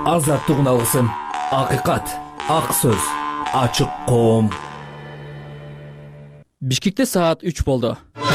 азаттыгын алгысың. Акыйкат, ак сөз, ачык коом. Бишкекте саат 3 болду.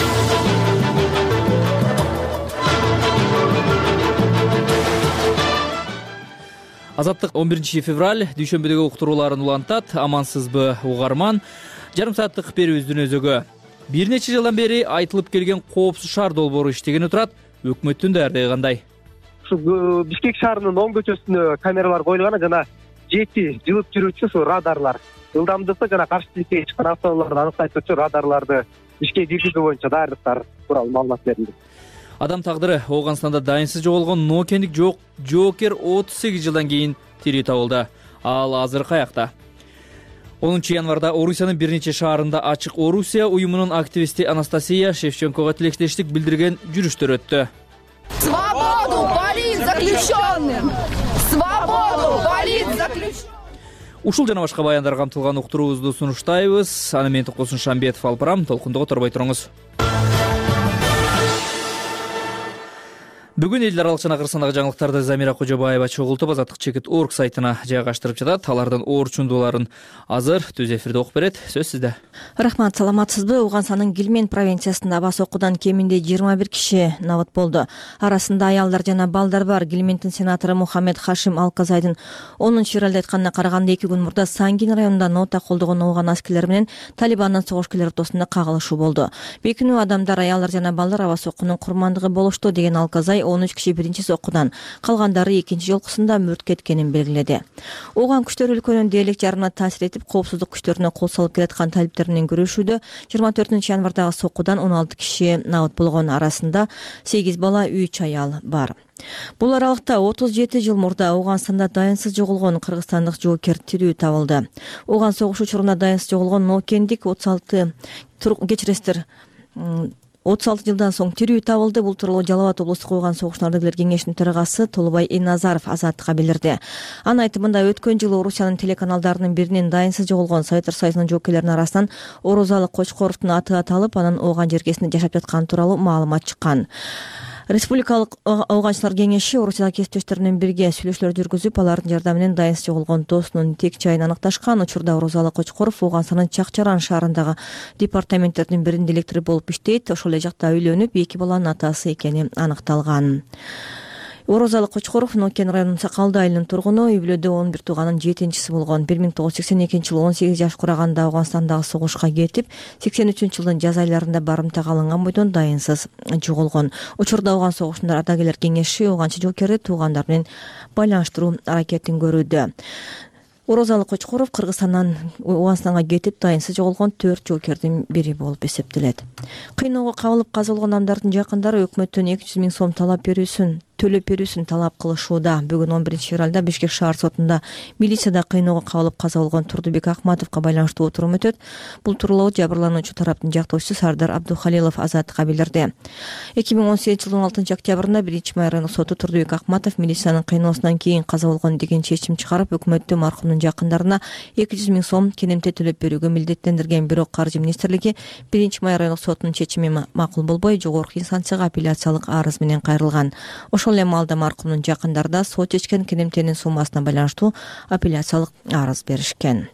Азаттык 11 февраль дүйшөмбүдөгү уктурууларын улантат. Амансызбы угарман? Жарым сааттык берүүбүздүн өзөгү. Бир нече жылдан бери айтылып келген коопсуз шаар долбоору иштегени турат. Өкмөттүн даярдыгы кандай? Бишкек шаарынын оң көчөсүнө камералар коюлган, жана 7 жылып жүрүүчү радарлар. Ылдамдыкты жана каршы тилекке чыккан автоунааларды аныктайт турчу радарларды ишке киргизүү боюнча даярдыктар тууралуу маалымат берилди. Адам тагдыры Ооганстанда дайынсыз жоголгон нокендик жоокер 38 жылдан кийин тирүү табылды. Ал азыр каякта? 10 январда Орусиянын бир нече шаарында Ачык Орусия уюмунун активисти Анастасия Шевченкова тилектештик билдирген жүрүштөр өттү. Свободу политзаключенным! Свободу политзаключенным! Ушул жана башка баяндар камтылган уктуруубузду сунуштайбыз. Аны мен Токосун Шамбетов алып барам. Толкундо которбой туруңуз. Бүгүн элдер аралык кырсындагы жаңылыктарды Замира Кожобаева чогултуп Азаттык чекит орг сайтына жайгаштырып жатат. Алардын орчундууларын азыр түз эфирде окуп берет. Сөз сизде. Рахмат, саламатсызбы? Ооганстандын Гилмен провинциясында абас окуудан кеминде 21 киши набыт болду. Арасында аялдар жана балдар бар. Гилмендин сенатору Мухаммед Хашим Алказайдын 10-февралда айтканына караганда 2 күн мурда Сангин районунда нота колдогон ооган аскерлер менен Талибандын согушкерлери ортосунда кагылышуу болду. Бейкүнүү адамдар, аялдар жана балдар абас окуунун курмандыгы болушту деген Алказай 13 киши биринчи соккудан, калгандары экинчи жолкусунда мүрт кеткенин белгиледи. Ооган күчтөр өлкөнүн дээрлик жарына таасир этип, коопсуздук күчтөрүнө кол салып келаткан талиптер менен күрөшүүдө 24 январдагы соккудан 16 киши набыт болгон. Арасында 8 бала, 3 аял бар. Бул аралыкта 37 жыл мурда Ооганстанда дайынсыз жоголгон кыргызстандык жоокер тирүү табылды. Ооган согуш учурунда дайынсыз жоголгон нокендик 36 жылдан соң тирүү табылды. Бул тууралуу Жалал Абад облустук Ооган согуштун ардагерлер кеңешинин төрагасы Толубай Эназаров Азаттыкка билдирди. Анын айтымында өткөн жылы Орусиянын телеканалдарынын биринен дайынсыз жоголгон Советтер Союзунун жоокерлеринин арасынан Орозалы Кочкоровдун аты аталып, анын Ооган жергесинде жашап жатканы тууралуу маалымат чыккан. Республикалык Ооганчылар кеңеши Орусиядагы кесиптештери менен бирге сүйлөшүүлөр жүргүзүп, алардын жардамы менен дайынсыз жоголгон досунун тек жайын аныкташкан. Учурда Орозалы Кочкоров Ооганстандын Чакчаран шаарындагы департаменттердин биринин директору болуп иштейт. Ошол эле жакта үйлөнүп, 2 баланын атасы экени аныкталган. Орозалы Кочкоров Нокен районунун Сакалды айылынын тургуну, үй бүлөдө 11 тууганын 7-чиси болгон. 1982-жылы 18 жаш кураганда Ооганстандагы согушка кетип, 83-жылдын жаз айларында барымтага алынган бойдон дайынсыз жоголгон. Учурда Ооган согушунун ардагерлер кеңеши ооганчы жоокерди туугандар менен байланыштыруу аракетин көрүүдө. Орозалы Кочкоров Кыргызстандан Ооганстанга кетип дайынсыз жоголгон 4 жоокердин бири болуп эсептелет. Кыйноого кабылып каза болгон адамдардын жакындары өкмөттөн 200 000 сом төлөп берүүсүн талап кылышууда. Бүгүн 11 февралда Бишкек шаар сотунда милицияда кыйноого кабылып каза болгон Турдубек Акматовго байланыштуу отурум өтөт. Бул тууралуу жабырлануучу тараптын жактоочусу Сардар Абдухалилов Азаттыкка билдирди. 2018 жылдын 6 октябрында 1-Май райондук соту Турдубек Акматов милициянын кыйноосунан кийин каза болгон деген чечим чыгарып, өкмөттү маркумдун жакындарына 200 000 сом кенемте төлөп берүүгө милдеттендирген. Бирок Каржы министрлиги 1-Май райондук сотунун чечими макул болбой, жогорку инстанцияга апелляциялык арыз менен кайрылган. Ошол эле маалда маркумдун жакындары да сот чечкен кенемтенин суммасына байланыштуу апелляциялык арыз беришкен.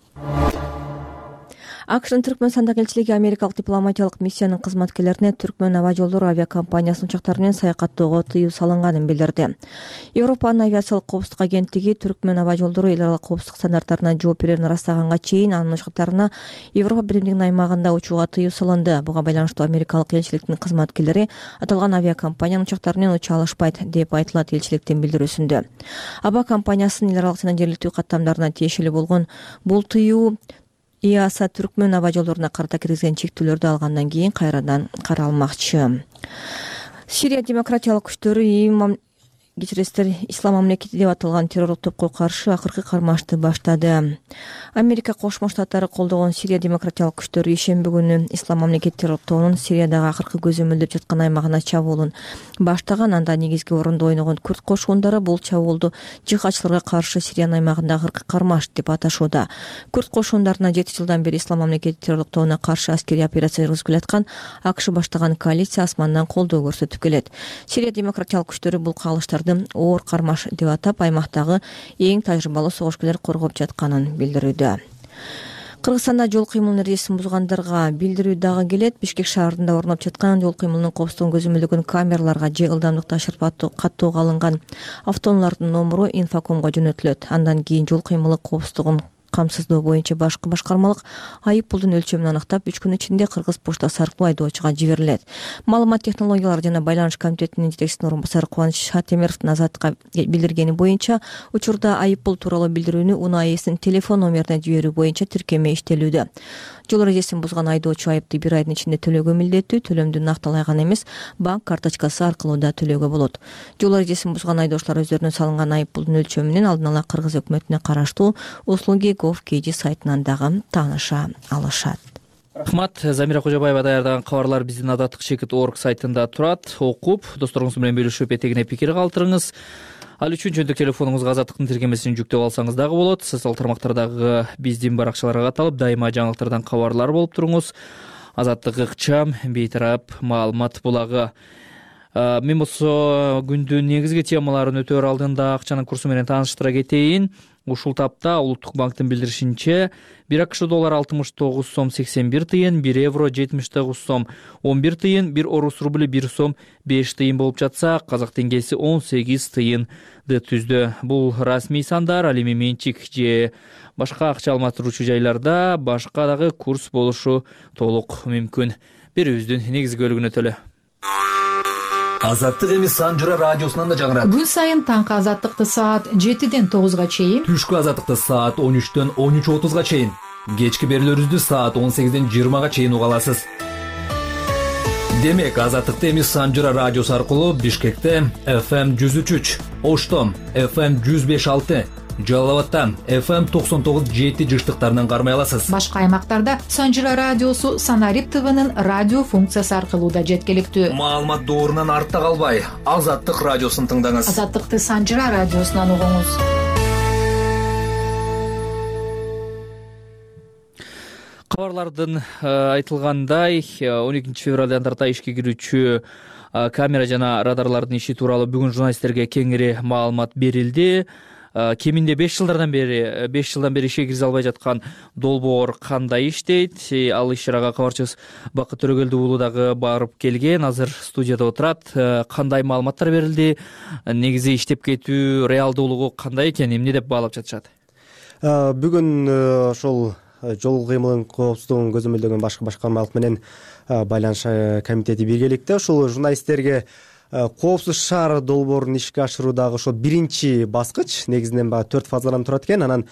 АКШнын Түркмөнстандагы элчилиги америкалык дипломатиялык миссиянын кызматкерлерине Түркмөн аба жолдору авиакомпаниясынын учактары менен саякаттоого тыюу салынганын билдирди. Европанын авиациялык коопсуздук агенттиги Түркмөн аба жолдору эл аралык коопсуздук стандарттарына жооп берерин ырастаганга чейин анын учактарына Европа биримдигинин аймагында учууга тыюу салынды. Буга байланыштуу америкалык элчиликтин кызматкерлери аталган авиакомпаниянын учактары менен уча алышпайт деп айтылат элчиликтин билдирүүсүндө. Аба компаниясынын эл аралык жана жергиликтүү каттамдарына тиешелүү болгон бул тыюу ИАСа Түркмөн аба жолдоруна карата киргизген чектөөлөрдү алгандан кийин кайрадан каралмакчы. Сирия демократиялык күчтөрү Ислам мамлекети деп аталган террорлук топко каршы акыркы кармашты баштады. Америка Кошмо Штаттары колдогон Сирия демократиялык күчтөрү ишемби күнү Ислам мамлекети террорлук тобунун Сириядагы акыркы көзөмөлдөп жаткан аймагына чабуулун баштаган. Анда негизги орунду ойногон күрд кошундары бул чабуулду жихадчыларга каршы Сириянын аймагында акыркы кармаш деп аташууда. Күрд кошундарына 7 жылдан бери Ислам мамлекети террорлук тобуна каршы аскерий операция жүргүзүп келаткан АКШ баштаган коалиция асмандан колдоо көрсөтүп келет. Сирия демократиялык күчтөрү бул кагылыштарды автоунааларды оор кармаш деп атап, аймактагы эң тажрыйбалуу согушкерлер коргоп жатканын билдирүүдө. Кыргызстанда жол кыймылынын эрежесин бузгандарга билдирүү дагы келет. Бишкек шаарында орноп жаткан жол кыймылынын коопсуздугун көзөмөлдөгөн камераларга же ылдамдыкты ашырып каттоого алынган автоунаалардын номуру инфокомго жөнөтүлөт. Андан кийин жол кыймылы коопсуздугун камсыздоо боюнча башкы башкармалык айып пулдун өлчөмүн аныктап 3 күн ичинде Кыргыз поштасы аркылуу айдоочуга жиберилет. Маалымат технологиялары жана байланыш комитетинин жетекчисинин орун басары Кубаныч Шатемировдун Азаттыкка билдиргени боюнча, учурда айып пул тууралуу билдирүүнү унаа ээсинин телефон номерине жиберүү боюнча тиркеме иштелүүдө. Жол эрежесин бузган айдоочу айыпты 1 айдын ичинде төлөөгө милдеттүү, төлөмдү накталай гана эмес, банк карточкасы аркылуу да төлөөгө болот. Жол эрежесин бузган айдоочулар өздөрүнө салынган айып пулдун өлчөмүнүн алдын ала Кыргыз өкмөтүнө караштуу Услуги.gov.kg сайтынан дагы тааныша алышат. Рахмат. Замира Кожобаева даярдаган кабарлар биздин Адаттык.org сайтында турат. Окуп, досторуңуз менен бөлүшүп, этегине пикир калтырыңыз. Ал үчүн жөндөк телефонуңузга Азаттыктын тиркемесин жүктөп алсаңыз дагы болот. Социалдык тармактардагы биздин баракчаларга каталып, дайыма жаңылыктардан кабарлар болуп туруңуз. Азаттык ыкчам, бейтарап маалымат булагы. Мен болсо күндүн негизги темаларын өтөөр алдында акчанын курсу менен тааныштыра кетейин. Ушул тапта Улуттук банктын билдиришинче 1 АКШ доллар 69 сом 81 тыйын, 1 евро 79 сом 11 тыйын, 1 орус рубли 1 сом 5 тыйын болуп жатса, казак теңгеси 18 тыйынды түздү. Бул расмий сандар, ал эми менчик же башка акча алмаштыруучу жайларда башка дагы курс болушу толук мүмкүн. Берүүбүздүн негизги бөлүгүнө төлө. Азаттык эми Санжыра радиосунан да жаңырат. Күн сайын таңкы Азаттыкты саат 7-ден 9-га чейин, Түшкү Азаттыкты саат 13-төн 13:30-га чейин, кечки берүүлөрүбүздү саат 18-ден 20-га чейин уга аласыз. Демек, Азаттыкты эми Санжыра радиосу аркылуу Бишкекте FM 103, Оштом FM 105.6, Жалал Абадта FM 99.7 жыштыктарынан кармай аласыз. Башка аймактарда Санжыра радиосу Санарип ТВнын радио функциясы аркылуу да жеткиликтүү. Маалымат доорунан артта калбай, Азаттык радиосун тыңдаңыз. Азаттыкты Санжыра радиосунан угуңуз. Кабарлардын айтылгандай 12 февралдан тарта ишке кирүүчү камера жана радарлардын иши тууралуу бүгүн журналисттерге кеңири маалымат берилди. Кеминде 5 жылдан бери ишке киргизе албай жаткан долбоор кандай иштейт? Ал иш-чарага кабарчыбыз Бакыт Төрөгелди уулу дагы барып келген, азыр студияда отурат. Кандай маалыматтар берилди? Негизи иштеп кетүү реалдуулугу кандай экен? Эмне деп баалап жатышат? Бүгүн ошол жол кыймылынын коопсуздугун көзөмөлдөгөн башкы башкармалык менен байланыш комитети биргеликте ушул журналисттерге коопсуз шаар долбоорун ишке ашыруудагы ошол биринчи баскыч, негизинен баягы 4 фазадан турат экен. Анан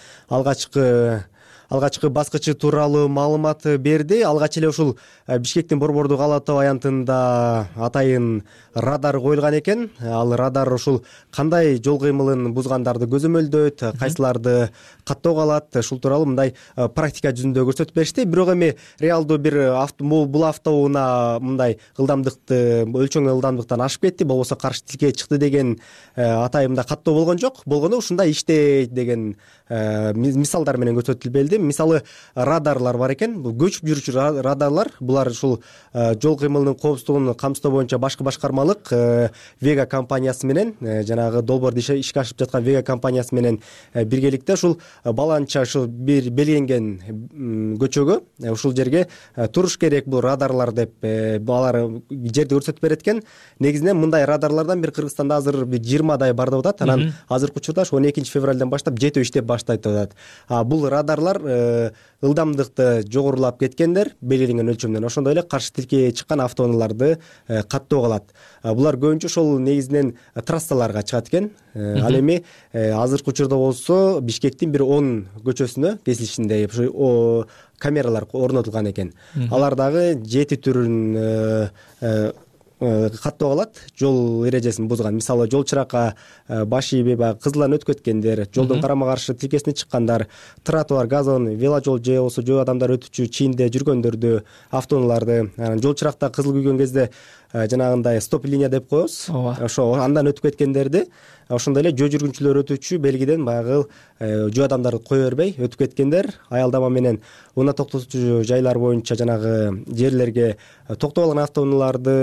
алгачкы баскычы тууралуу маалымат берди. Алгач эле ушул Бишкектин Борбордук Ала Тоо аянтында атайын радар коюлган экен. Ал радар ушул кандай жол кыймылын бузгандарды көзөмөлдөйт, кайсыларды каттоого алат, ушул тууралуу мындай практика жүзүндө көрсөтүп беришти. Бирок эми реалдуу бул автоунаа мындай өлчөң ылдамдыктан ашып кетти, болбосо каршы тилке чыкты деген атайында каттоо болгон жок. Болгону ушундай иштейт деген мисалдар менен көрсөтүлбөлдү. Мисалы, радарлар бар экен. Бул көчүп жүрүүчү радарлар. Булар ушул жол кыймылынын коопсуздугун камсыздоо боюнча башкы башкармалык Вега компаниясы менен, жанагы долбоорду ишке ашырып жаткан Вега компаниясы менен биргеликте ушул баланча ушул бир белгиленген көчөгө, ушул жерге туруш керек бул радарлар деп алар жерди көрсөтүп берет экен. Негизинен мындай радарлардан бир Кыргызстанда азыр 20дай бар деп атат. Анан азыркы учурда 12 февралдан баштап жетүү иштеп баштайт деп атат. Бул радарлар ылдамдыкты жогорулап кеткендер белгиленген өлчөмдөн, ошондой эле каршы тилке чыккан автоунааларды каттоого алат. Булар көбүнчө ошол негизинен трассаларга чыгат экен. Ал эми азыркы учурда болсо Бишкектин бир 10 көчөсүнө кесилишинде камералар орнотулган экен. Алар дагы 7 түрүн каттоого алат, жол эрежесин бузган. Мисалы, жол чыракка баш ийбей кызылдан өтүп кеткендер, жолдон карама каршы тилкесине чыккандар, тротуар, газон, веложол же болбосо жөө адамдар өтүчү чийинде жүргөндөрдү, автоунааларды, жол чыракта кызыл күйгөн кезде жанагындай стоп линия деп коебуз. Ошо андан өтүп кеткендерди, ошондой эле жөө жүргүнчүлөр өтүүчү белгиден баягы жөө адамдарды кое бербей өтүп кеткендер, аялдама менен унаа токтотуучу жайлар боюнча жанагы жерлерге токтоп алган автоунааларды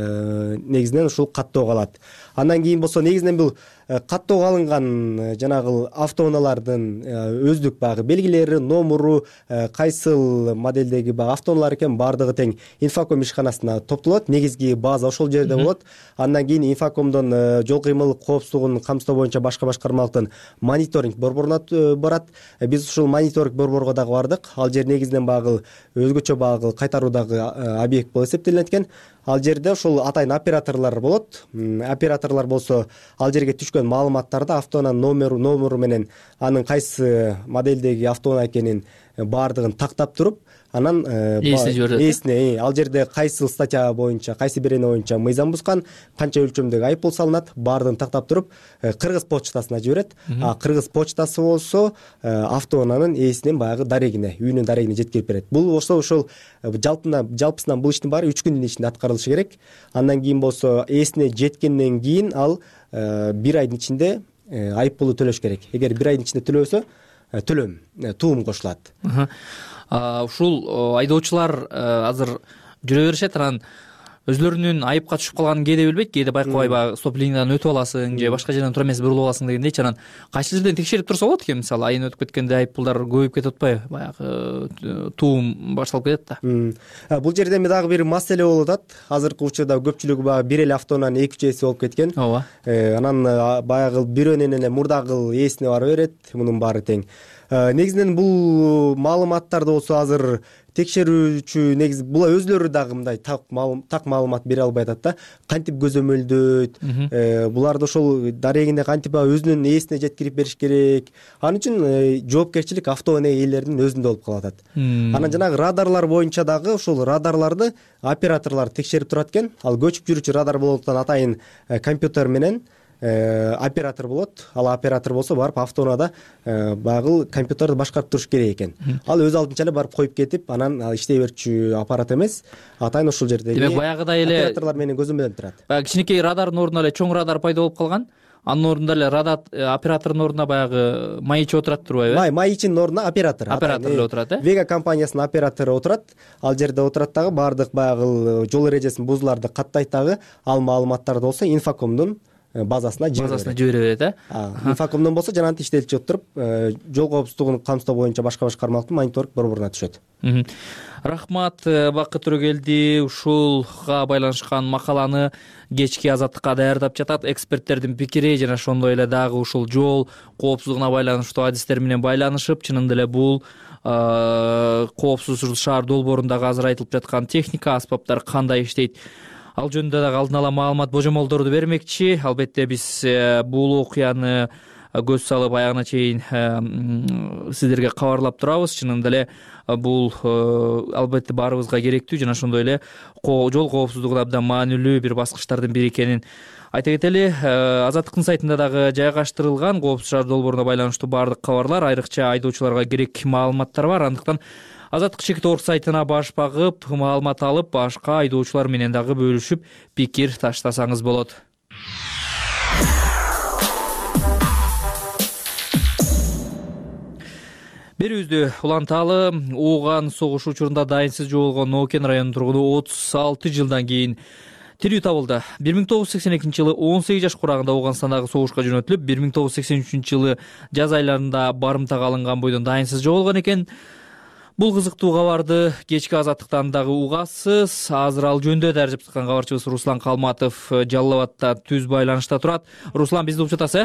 негизинен ушул каттоого алат. Андан кийин болсо негизинен бул каттоого алынган жанагы автоунаалардын өздүк баягы белгилери, номуру, кайсыл модельдеги баягы автоунаалар экен баардыгы тең инфоком ишканасына топтолот. Негизги база ошол жерде болот. Андан кийин инфокомдон жол кыймыл коопсуздугун камсыздоо боюнча башка башкармалыктын мониторинг борборуна барат. Биз ушул мониторинг борборго дагы бардык. Ал жер негизинен баягы өзгөчө баягы кайтаруудагы объект болуп эсептелинет экен. Ал жерде ушул атайын операторлор болот. Операторлор болсо ал жерге түшкөн маалыматтарды автоунаанын номуру менен анын кайсы модельдеги автоунаа экенин баардыгын тактап туруп, анан эсине жиберет. Эсине ал жерде кайсы статья боюнча, кайсы берене боюнча мыйзам бузган, канча өлчөмдөгү айыппул салынат, баардыгын тактап туруп, кыргыз почтасына жиберет. Кыргыз почтасы болсо автоунаанын ээсинин баягы дарегине, үйүнүн дарегине жеткирип берет. Бул ошол жалпысынан бул иштин баары 3 күндүн ичинде аткарылышы керек. Андан кийин болсо ээсине жеткенден кийин ал 1 айдын ичинде айыппулду төлөш керек. Эгер 1 айдын ичинде төлөбөсө туум кошулат. Ушул айдоочулар азыр жүрө беришет, анан өзлөрүнүн айыпка түшүп калганын кээде билбейт, кээде байкабай баягы стоп линиядан өтүп аласың же башка жерден туура эмес бурулуп аласың дегендейчи. Анан кайсы жерден текшерип турса болот экен? Мисалы айын өтүп кеткенде айыппулдар көбөйүп кетип атпайбы? Баягы туум башталып кетет да. Бул жерде дагы бир маселе болуп атат. Азыркы учурда көпчүлүгү баягы бир эле автоунаанын 2-3 ээси болуп кеткен. Ооба. Анан баягы бирөөнөн эле мурдагы ээсине бара берет. Мунун баары тең. Негизинен бул маалыматтарды болсо азыр текшерүүчү негизи була өзлөрү дагы мындай так маалымат бере албай атат да. Кантип көзөмөлдөйт, буларды ошол дарегине кантип өзүнүн ээсине жеткирип бериш керек. Ал үчүн жоопкерчилик автоунаа ээлеринин өзүндө болуп калып атат. Анан жанагы радарлар боюнча дагы ошол радарларды операторлор текшерип турат экен. Ал көчүп жүрүүчү радар болондуктан атайын компьютер менен оператор болот. Ал оператор болсо барып автоунаада баягы компьютерди башкарып туруш керек экен. Ал өз алдынча эле барып коюп кетип, анан ал иштей берчү аппарат эмес, атайын ушул жердеги демек баягыдай эле операторлор менен көзөмөлдөнүп турат. Баягы кичинекей радардын ордуна эле чоң радар пайда болуп калган. Анын ордунда эле радар оператордун ордуна баягы маичи отурат турбайбы? Маичинин ордуна оператор эле отурат, Вега компаниясынын оператору отурат. Ал жерде отурат дагы баардык баягы жол эрежесин бузууларды каттайт дагы. Ал маалыматтарды болсо инфокомдун базасына жибере берет. Инфокомдон болсо жанагынтип иштелип отуруп, жол коопсуздугун камсыздоо боюнча башка башкармалыктын мониторинг борборуна түшөт. Рахмат, Бакыт Төрөгелди. Ушулга байланышкан макаланы кечки Азаттыкка даярдап жатат. Эксперттердин пикири жана ошондой эле дагы ушул жол коопсуздугуна байланыштуу адистер менен байланышып, чынында эле бул коопсуз шаар долбоорундагы азыр айтылып жаткан техника, аспаптар кандай иштейт, ал жөнүндө дагы алдын ала маалымат, божомолдорду бермекчи. Албетте биз бул окуяны көз салып аягына чейин сиздерге кабарлап турабыз. Чынында эле бул албетте баарыбызга керектүү жана ошондой эле жол коопсуздугуна абдан маанилүү бир баскычтардын бири экенин айта кетели. Азаттыктын сайтында дагы жайгаштырылган коопсуз шаар долбооруна байланыштуу баардык кабарлар, айрыкча айдоочуларга керек маалыматтар бар. Андыктан Азаттык Чекит.org сайтына баш багып, маалымат алып, башка айдоочулар менен дагы бөлүшүп, пикир таштасаңыз болот. Берүүбүздү уланталы. Ооган согуш учурунда дайынсыз жоголгон Нокен районунун тургуну 36 жылдан кийин тирүү табылды. 1982 жылы 18 жаш курагында Оогандагы согушка жөнөтүлүп, 1983 жылы жаз айларында барымтага алынган бойдон дайынсыз жоголгон экен. Бул кызыктуу кабарды кечки Азаттыктан дагы угасыз. Азыр ал жөнүндө даржап чыккан кабарчыбыз Руслан Калматов Жалал Абадта түз байланышта турат. Руслан, бизди угуп жатасыз?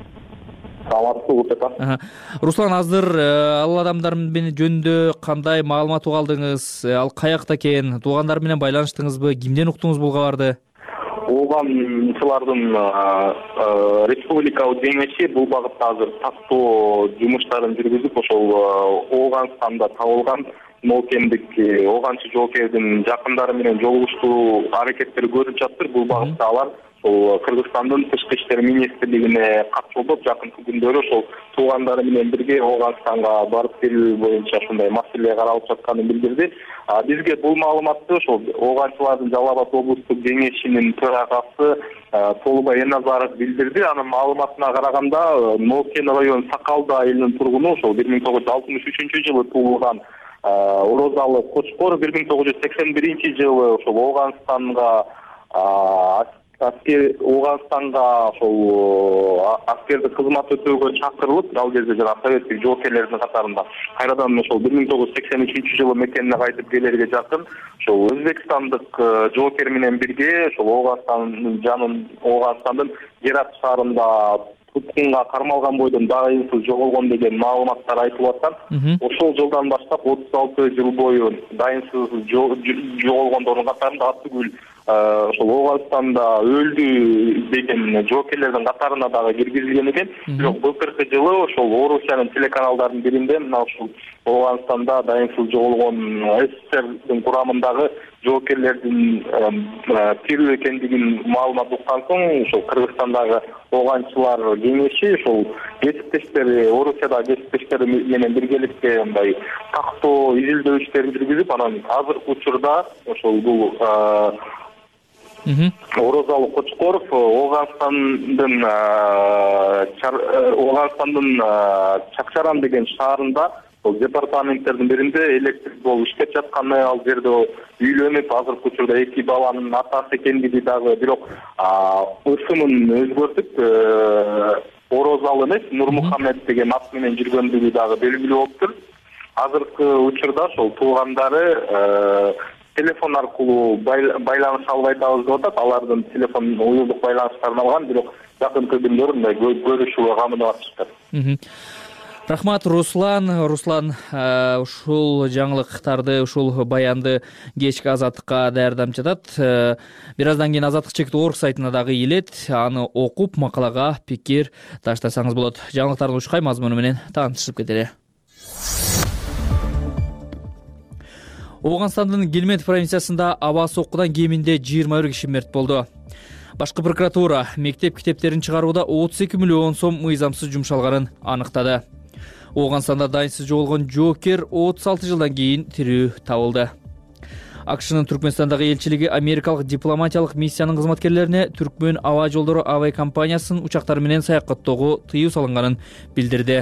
Руслан, азыр ал адамдар менен жөнүндө кандай маалымат уга алдыңыз? Ал каякта экен? Туугандар менен байланыштыңызбы? Кимден уктуңуз бул кабарды? Оогандын республикалык кеңеши бул багытта азыр тактоо жумуштарын жүргүзүп, ошол Ооганстанда табылган Нокендик ооганчы жоокердин жакындары менен жолугуштуу аракеттери көрүлүп жатыр. Бул багытта алар Кыргызстандын тышкы иштер министрлигине кат жолдоп, жакынкы күндөрү ошол туугандары менен бирге Ооганстанга барып келүү боюнча ушундай маселе каралып жатканын билдирди. Бизге бул маалыматты ошол Ооганчылардын Жалал Абад облустук кеңешинин төрагасы Толубай Эназаров билдирди. Анын маалыматына караганда, Нокен район Сакалды айылынын тургуну ошол 1963 жылы туулган Орозалы Кочкор 1981 жылы ошол Ооганстанга Ооганстанга ошол аскердик кызмат өтөөгө чакырылып, ал кезде жана советтик жоокерлердин катарында кайрадан ошол 1983 мекенине кайтып келерге жакын ошол өзбекстандык жоокер менен бирге ошол Ооганстандын Герат шаарында туткунга кармалган бойдон дайынсыз жоголгон деген маалыматтар айтылып аткан. Ошол жылдан баштап 36 жыл бою дайынсыз жоголгондордун катарында аттүгүл ошол Ооганстанда өлдү деген жоокерлердин катарына дагы киргизилген экен. Бирок былтыркы жылы ошол Орусиянын телеканалдарынын биринде мына ушул Ооганстанда дайынсыз жоголгон СССРдин курамындагы жоокерлердин тирүү экендигин маалымат уккан соң ошол Кыргызстандагы ооганчылар кеңеши ошол кесиптештери Орусиядагы кесиптештери менен биргеликте мындай тактоо изилдөө иштерин жүргүзүп, анан азыркы учурда ошол бул Орозалы Кочкоров Ооганстандын Чакчаран деген шаарында департаменттердин биринде электрик болуп иштеп жаткан, ал жерде үйлөнүп, азыркы учурда 2 баланын атасы экендиги дагы, бирок ысымын өзгөртүп Орозалы эмес, Нурмухаммед деген ат менен жүргөндүгү дагы белгилүү болуптур. Азыркы учурда ошол туугандары телефон аркылуу байланыша албай атабыз деп атат. Алардын телефон уюлдук байланыштарын алган, бирок жакынкы күндөрү мындай көрүшүүгө камынып атышты. Рахмат, Руслан. Ушул жаңылыктарды, ушул баянды кечки Азаттыкка даярдап жатат. Бир аздан кийин Азаттык чектүү орг сайтына дагы ийилет. Аны окуп, макалага пикир таштасаңыз болот. Жаңылыктардын ушкай мазмуну менен таанышып кетели. Ооганстандын Гельмет провинциясында аба соккудан кеминде 21 киши мерт болду. Башкы прокуратура мектеп китептерин чыгарууда 32 миллион сом мыйзамсыз жумшалганын аныктады. Ооганстанда дайынсыз жоголгон жоокер 36 жылдан кийин тирүү табылды. АКШнын Түркмөнстандагы элчилиги америкалык дипломатиялык миссиянын кызматкерлерине Түркмөн аба жолдору авиа компаниясынын учактары менен саякаттоого тыюу салынганын билдирди.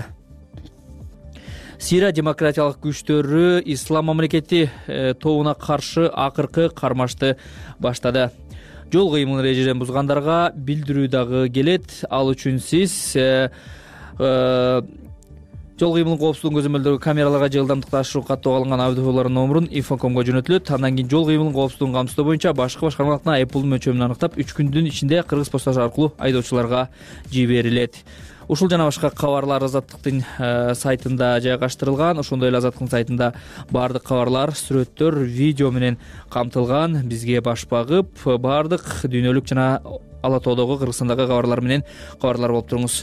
Сирия демократиялык күчтөрү Ислам мамлекети тобуна каршы акыркы кармашты баштады. Жол кыймыл эрежелерин бузгандарга билдирүү дагы келет. Ал үчүн сиз жол кыймылын коопсуздугун көзөмөлдөгү камераларга же ылдамдыкты ашыруу каттоого алынган аудиолордун номурун Infocomго жөнөтүлөт. Андан кийин жол кыймылын коопсуздугун камсыздоо боюнча башкы башкармалыктын айыппулдун мөлчөрүн аныктап 3 күндүн ичинде Кыргыз почтасы аркылуу айдоочуларга жиберилет. Ушул жана башка кабарлар Азаттыктын сайтында жайгаштырылган. Ошондой эле Азаттыктын сайтында баардык кабарлар, сүрөттөр, видео менен камтылган. Бизге баш багып, баардык дүйнөлүк жана Ала тоодогу, Кыргызстандагы кабарлар менен кабарлар болуп туруңуз.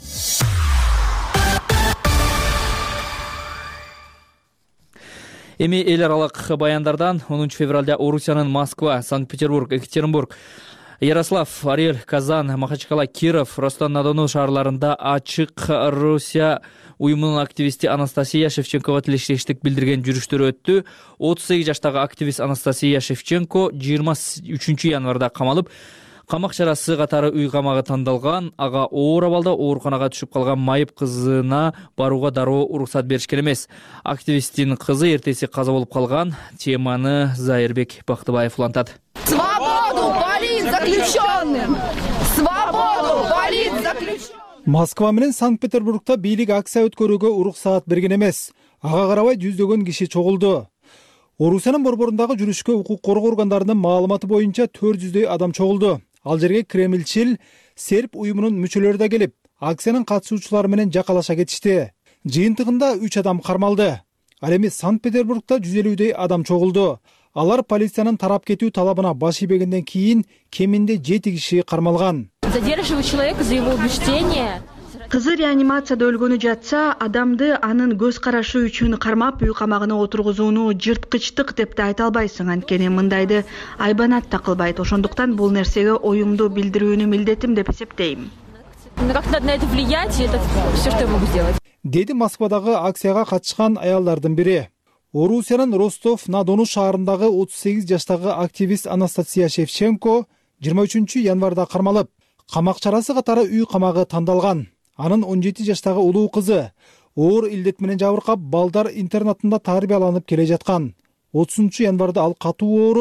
Эми эл аралык баяндардан 10 февралда Орусиянын Москва, Санкт-Петербург, Екатеринбург, Ярослав, Орель, Казан, Махачкала, Киров, Ростов-на-Дону шаарларында Ачык Россия уюмунун активисти Анастасия Шевченкова тилектештик билдирген жүрүштөр өттү. 38 жаштагы активист Анастасия Шевченко 23 январда камалып, камак чарасы катары үй камагы тандалган. Ага оор абалда ооруканага түшүп калган майып кызына барууга дароо уруксат беришкен эмес. Активисттин кызы эртеси каза болуп калган. Теманы Зайырбек Бактыбаев улантат. Свободу политзаключенным! Свободу политзаключенным! Москва менен Санкт-Петербургда бийлик акция өткөрүүгө уруксаат берген эмес. Ага карабай жүздөгөн киши чогулду. Орусиянын борборундагы жүрүшкө укук коргоо органдарынын маалыматы боюнча 400дөй адам чогулду. Ал жерге Кремльчил серб уюмунун мүчөлөрү да келип, акциянын катышуучулары менен жакалаша кетишти. Жыйынтыгында 3 адам кармалды. Ал эми Санкт-Петербургда 150дөй адам чогулду. Алар полициянын тарап кетүү талабына баш ийбегенден кийин кеминде 7 киши кармалган. Задерживать человека за его убеждение. Кызы реанимацияда өлгөнү жатса, адамды анын көз карашы үчүн кармап үй камагына отургузууну жырткычтык деп да айта албайсың, анткени мындайды айбанат да кылбайт. Ошондуктан бул нерсеге оюмду билдирүүнү милдетим деп эсептейм. Как надо на это влиять, это все, что я могу сделать. Деди Москвадагы акцияга катышкан аялдардын бири. Орусиянын Ростов-на-Дону шаарындагы 38 жаштагы активист Анастасия Шевченко 23 январда кармалып, камак чарасы катары үй камагы тандалган. Анын 17 жаштагы улуу кызы оор илдет менен жабыркап, балдар интернатында тарбияланып келе жаткан. 30 январда ал катуу ооруп,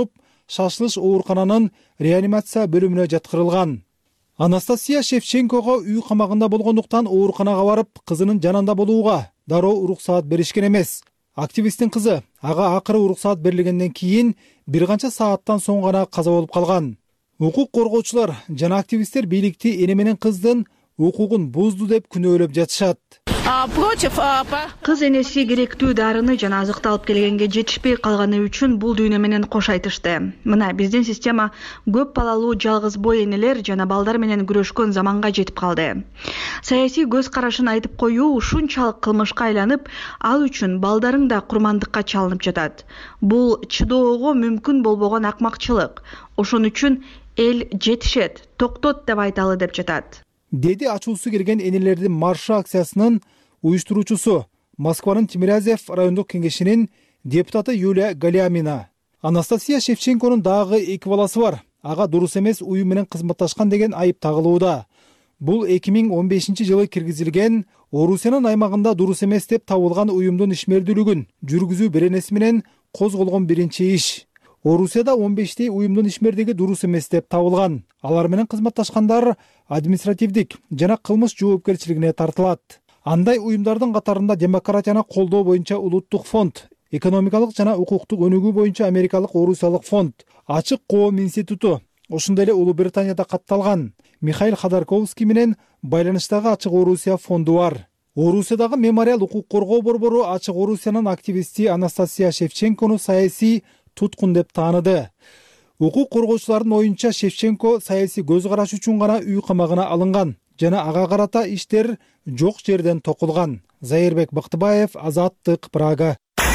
шашылыш оорукананын реанимация бөлүмүнө жаткырылган. Анастасия Шевченкого үй камагында болгондуктан ооруканага барып, кызынын жанында болууга дароо уруксаат беришкен эмес. Активисттин кызы ага акыры уруксаат берилгенден кийин бир канча сааттан соң гана каза болуп калган. Укук коргоочулар жана активисттер бийликти эне менен кыздын укугун бузду деп күнөөлөп жатышат. Кыз энеси керектүү дарыны жана азыкты алып келгенге жетишпей калганы үчүн бул дүйнө менен кош айтышты. Мына биздин система көп балалуу жалгыз бой энелер жана балдар менен күрөшкөн заманга жетип калды. Саясий көз карашын айтып коюу ушунчалык кылмышка айланып, ал үчүн балдарың да курмандыкка чалынып жатат. Бул чыдоого мүмкүн болбогон акмакчылык. Ошон үчүн эл жетишет, токтот деп айталы деп жатат. Деди ачуусу келген энелердин маршы акциясынын уюштуруучусу Москванын Тимирязев райондук кеңешинин депутаты Юлия Галямина. Анастасия Шевченконун дагы 2 баласы бар. Ага дурус эмес уюм менен кызматташкан деген айып тагылууда. Бул 2015-жылы киргизилген Орусиянын аймагында дурус эмес деп табылган уюмдун ишмердүүлүгүн жүргүзүү беренеси менен козголгон биринчи иш. Орусияда 15 уюмдун ишмердиги дурус эмес деп табылган. Алар менен кызматташкандар административдик жана кылмыш жоопкерчилигине тартылат. Андай уюмдардын катарында демократияны колдоо боюнча улуттук фонд, экономикалык жана укуктук өнүгүү боюнча америкалык Орусиялык фонд, Ачык коом институту, ошондой эле Улуу Британияда катталган Михаил Ходорковский менен байланыштагы Ачык Орусия фонду бар. Орусиядагы мемориал укук коргоо борбору Ачык Орусиянын активисти Анастасия Шевченкону саясий туткун деп тааныды. Укук коргоочулардын оюнча Шевченко саясий көз караш үчүн гана үй камагына алынган жана ага карата иштер жок жерден токулган. Зайырбек Бактыбаев, Азаттык, Прага.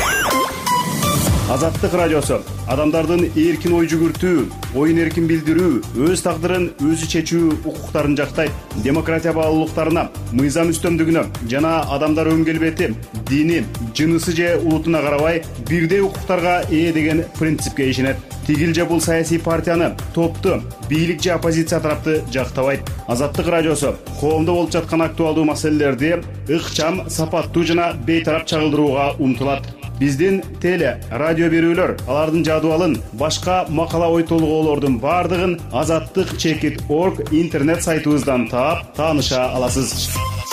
Азаттык радиосу адамдардын эркин ой жүгүртүү, оюн эркин билдирүү, өз тагдырын өзү чечүү укуктарын жактайт. Демократия баалуулуктарына, мыйзам үстөмдүгүнө жана адамдар өн келбети, дини, жынысы же улутуна карабай бирдей укуктарга ээ деген принципке ишенет. Тигил же бул саясий партияны, топту, бийлик же оппозиция тарапты жактабайт. Азаттык радиосу коомдо болуп жаткан актуалдуу маселелерди ыкчам, сапаттуу жана бейтарап чагылдырууга умтулат. Биздин теле, радио берүүлөр, алардын жадыбалын, башка макала ой толгоолордун бардыгын azattyk.org интернет сайтыбыздан таап, тааныша аласыз.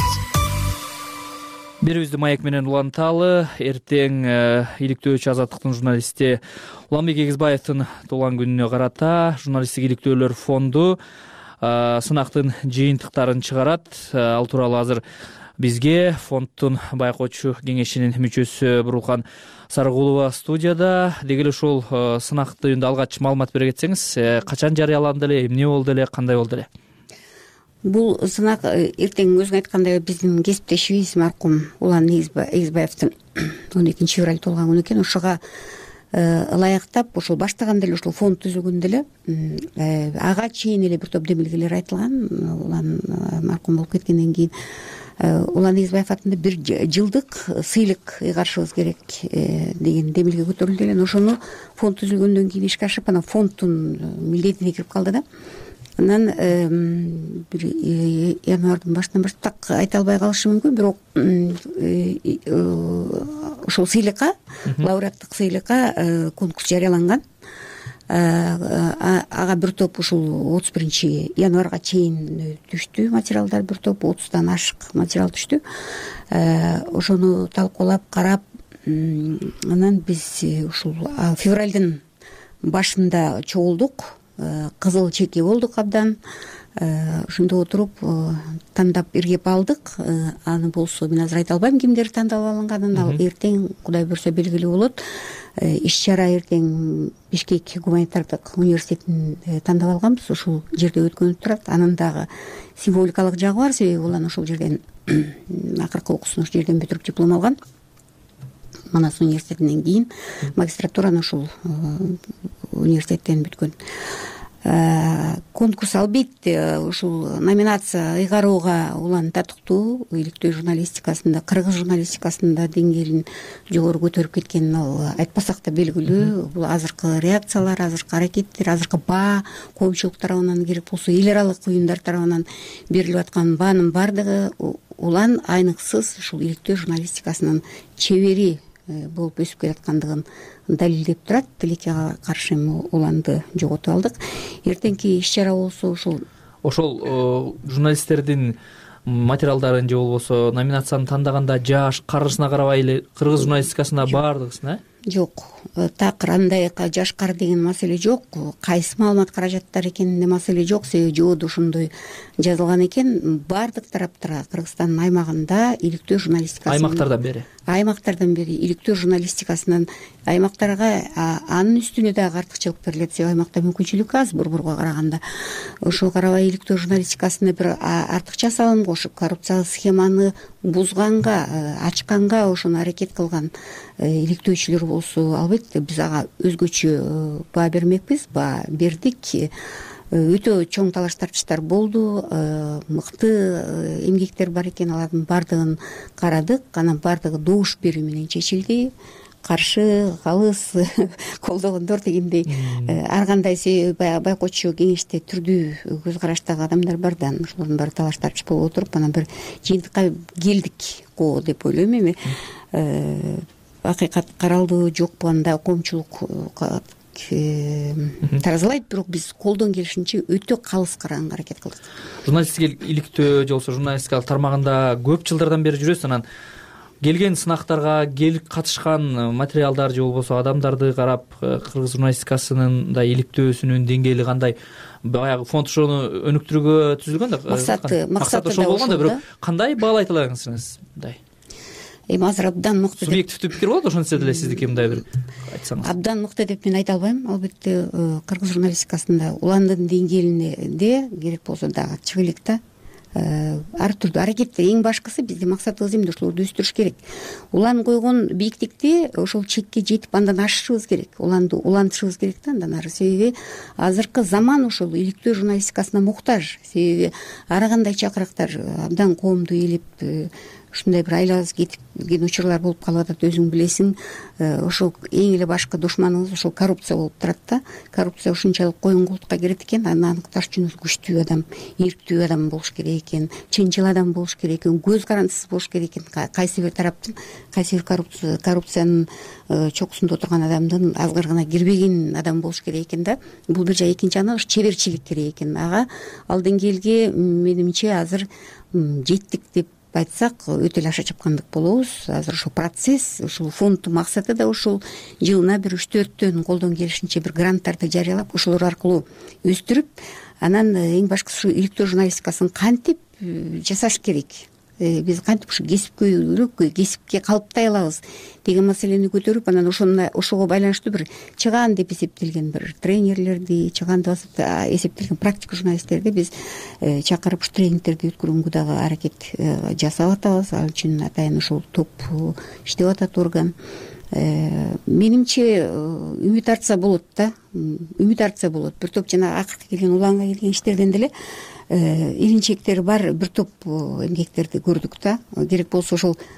Берүүбүздү маек менен уланталы. Эртең иликтөөчү Азаттыктын журналисти Уланбек Эгизбаевдин туулган күнүнө карата журналисттик иликтөөлөр фонду сынактын жыйынтыктарын чыгарат. Ал тууралуу азыр бизге фонддун байкоочу кеңешинин мүчөсү Бурулкан Сарыгулова студияда. Деги эле ушул сынак жөнүндө алгач маалымат бере кетсеңиз, качан жарыяланды эле, эмне болду эле, кандай болду эле? Бул сынак эртең өзүң айткандай биздин кесиптешибиз маркум Улан Эгизбаевдин 12 февраль толгон күнү экен. Ошого ылайыктап ушул баштаганда эле ушул фонд түзүлгөндө эле ага чейин эле бир топ демилгелер айтылган. Улан маркум болуп кеткенден кийин Улан Эгизбаев атында 1 жылдык сыйлык ыйгарышыбыз керек деген демилге көтөрүлдү эле. Ошону фонд түзүлгөндөн кийин ишке ашып, анан фонддун милдетине кирип калды да. Анан бир январдын башынан баштап так айта албай калышым мүмкүн, бирок ошол сыйлыкка, лауреаттык сыйлыкка конкурс жарыяланган. Ага бир топ ушул 31 январга чейин түштү материалдар, бир топ 30дан ашык материал түштү. Ошону талкуулап карап, анан биз ушул февралдын башында чогулдук, кызыл чеки болдук абдан. Ошондо отуруп тандап иргеп алдык. Аны болсо мен азыр айта албайм кимдер тандалып алынганын. Ал эртең Кудай буйрса белгилүү болот. Иш-чара эртең Бишкек гуманитардык университетин тандап алганбыз. Ушул жерде өткөнүп турат. Анын дагы символикалык жагы бар, себеби улан ошол жерден акыркы окуусун ошол жерден бүтүрүп диплом алган. Манас университетинен кийин магистратураны ушул университеттен бүткөн. Конкурс албетте ушул номинация ыйгарууга улан татыктуу, иликтөө журналистикасында, кыргыз журналистикасында деңгээлин жогору көтөрүп кеткенин ал айтпасак да белгилүү. Бул азыркы реакциялар, азыркы аракеттер, азыркы баа коомчулук тарабынан керек болсо эл аралык уюмдар тарабынан берилип аткан баанын бардыгы улан айныксыз ушул иликтөө журналистикасынын чебери болуп өсүп келаткандыгын далилдеп турат. Тилекке каршы эми уланды жоготуп алдык. Эртеңки иш чара болсо ошол журналисттердин материалдарын же болбосо номинацияны тандаганда жаш, каржысына карабай эле кыргыз журналистикасына баардыгысын жок, такыр андай жашкар деген маселе жок. Кайсы маалымат каражаттар экенинде маселе жок. Себеби жободо ошондой жазылган экен. Баардык тараптарга Кыргызстандын аймагында иликтөө журналистикасы аймактардан бери иликтөө журналистикасынан аймактарга анын үстүнө дагы артыкчылык берилет. Себеби аймакта мүмкүнчүлүк аз борборго караганда. Ошого карабай иликтөө журналистикасына бир артыкча салым кошуп, коррупциялык схеманы бузганга, ачканга ошону аракет кылган иликтөөчүлөр болсо, албетте биз ага өзгөчө баа бермекпиз. Баа бердик. Өтө чоң талаш тартыштар болду. Мыкты эмгектер бар экен, алардын баардыгын карадык. Анан баардыгы добуш берүү менен чечилди. Каршы, калыс, колдогондор дегендей ар кандай байкоочу кеңеште түрдүү көз караштагы адамдар бар да, ошолордун баары талаш тартыш болуп отуруп, анан бир жыйынтыкка келдик го деп ойлойм. Эми акыйкат каралды жокпу, анда коомчулук таразалайт, бирок биз колдон келишинче өтө калыс караганга аракет кылдык. Журналистика иликтөө же болбосо журналистикалык тармагында көп жылдардан бери жүрөсүз. Анан келген сынактарга келип катышкан материалдар же болбосо адамдарды карап, кыргыз журналистикасынын да иликтөөсүнүн деңгээли кандай? Баягы фонд ошону өнүктүрүүгө түзүлгөн да, максаты ошол болгондо, бирок кандай баалайт элеңиз мындай? Эми азыр абдан мыкты субъективдүү пикир болот, ошентсе деле сиздики мындай бир айтсаңыз. Абдан мыкты деп мен айта албайм. Албетте кыргыз журналистикасында уландын деңгээлинде керек болсо дагы чыгы элек да. Ар түрдүү аракеттер, эң башкысы биздин максатыбыз эмне? Ошолорду өстүрүш керек. Улан койгон бийиктикти ошол чекке жетип андан ашышыбыз керек. Улантышыбыз керек да андан ары. Себеби азыркы заман ошол иликтөө журналистикасына муктаж. Себеби ар кандай чакырыктар абдан коомду ээлеп ушундай бир айлабыз кеткен учурлар болуп калып атат. Өзүң билесиң, ошол эң эле башкы душманыбыз ошол коррупция болуп турат да. Коррупция ушунчалык коюңкулукка кирет экен. Аны аныкташ үчүн күчтүү адам, эрктүү адам болуш керек экен, чынчыл адам болуш керек экен, көз карандысыз болуш керек экен. Кайсы бир тараптын, кайсы бир коррупциянын чокусунда отурган адамдын азгырыгына кирбеген адам болуш керек экен да. Бул бир жай. Экинчи аны чеберчилик керек экен. Ага ал деңгээлге менимче азыр жеттик деп айтсак өтө эле аша чапкандык болобуз. Азыр ошол процесс, ушул фонддун максаты да ушул жылына бир 3-4төн колдон келишинче бир гранттарды жарыялап, ошолор аркылуу өстүрүп, анан эң башкысы иликтөө журналистикасын кантип жасаш керек, биз кантип ушу кесипке калыптай алабыз деген маселени көтөрүп, анан ошого байланыштуу бир чыгаан деп эсептелген бир тренерлерди, чыгаан деп эсептелген практика журналисттерди биз чакырып ушу тренингтерди өткөргөнгө дагы аракет жасап атабыз. Ал үчүн атайын ушул топ иштеп атат, орган. Менимче үмүт артса болот да, үмүт артса болот. Бир топ жана акыркы келген уланга келген иштерден деле илинчектери бар бир топ эмгектерди көрдүк да. Керек болсо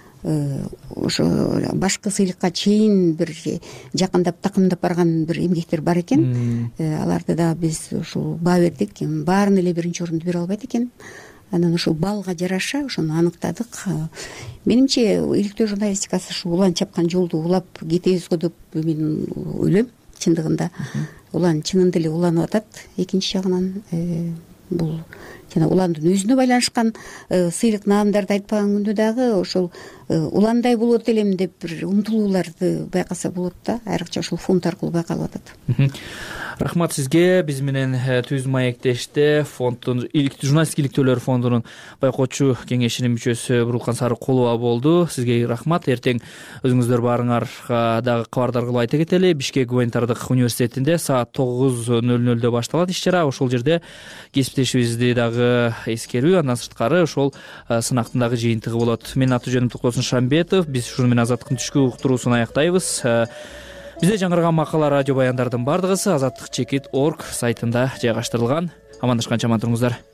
ошо башкы сыйлыкка чейин бир жакындап такымдап барган бир эмгектер бар экен. Аларды да биз ушул баа бердик. Баарын эле биринчи орунду бере албайт экен. Анан ушул балга жараша ошону аныктадык. Менимче иликтөө журналистикасы ушу улан чапкан жолду улап кетебиз го деп мен ойлойм. Чындыгында улан чынында эле уланып атат. Экинчи жагынан бул жана уландын өзүнө байланышкан сыйлык наамдарды айтпаган күндө дагы ошол уландай болот элем деп бир умтулууларды байкаса болот да. Айрыкча ушул фонд аркылуу байкалып атат. Рахмат сизге. Биз менен Түз маектеште фонддун журналистик иликтөөлөр фондунун байкоочу кеңешинин мүчөсү Бурулкан Сарыкулова болду. Сизге рахмат. Эртең өзүңүздөр баарыңарга дагы кабардар кылып айта кетели. Бишкек гуманитардык университетинде саат 9:00 башталат иш чара. Ошол жерде кесиптешибизди дагы эскерүү, андан сырткары ошол сынактын дагы жыйынтыгы болот. Менин аты жөнүм Токтосун Шамбетов. Биз ушуну менен Азаттыктын түшкү уктуруусун аяктайбыз. Бизде жаңырган макала, радио баяндардын бардыгысы азаттык.org сайтында жайгаштырылган. Амандашканча аман туруңуздар.